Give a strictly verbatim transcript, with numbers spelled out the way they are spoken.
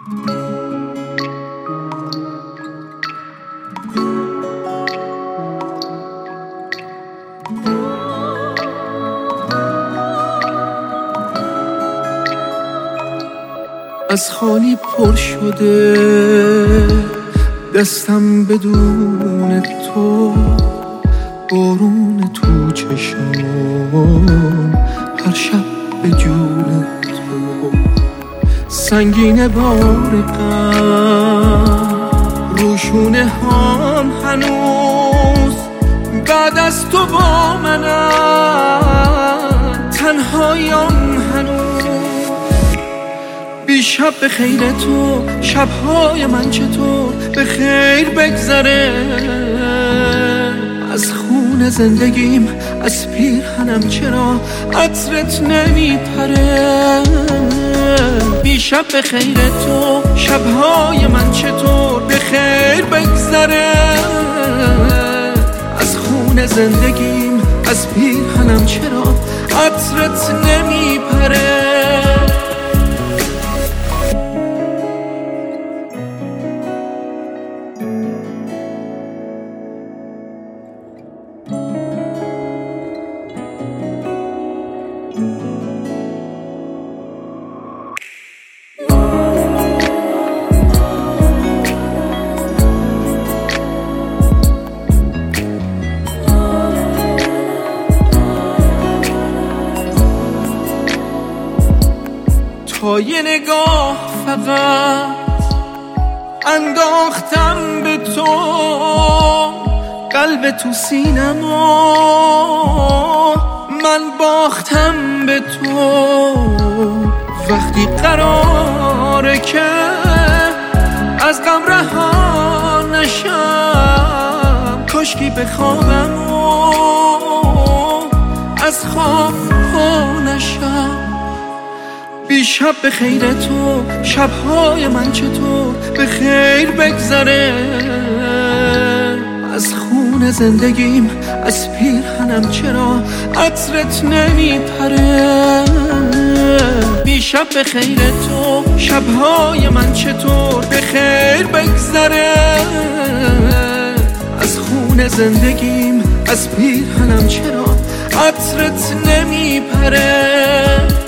از خالی پر شده دستم بدون تو، بارون تو چشم هر شب به جون تو، سنگین بار غم روشونه هم هنوز بعد از تو با منم، تنهایم هنوز. بیشب به خیر تو، شبهای من چطور به خیر بگذره، از خون زندگیم از پیرهنم چرا عطرت نمیپره. بیشب به خیر تو، شبهای من چطور به خیر بگذره، از خون زندگیم از پیرهنم چرا عطرت نمیپره. تا یه نگاه فقط انداختم به تو، قلب تو سینما من باختم به تو. وقتی قراره که از غم رها نشم، کاشکی بخوابم و از خواب پا نشم. بیشب به خیر تو، شبهای من چطور به خیر بگذره، از خون زندگیم از پیرهنم چرا عطرت نمیپره. بیشب به خیر تو، شبهای من چطور به خیر بگذره، از خون زندگیم از پیرهنم چرا عطرت نمیپره.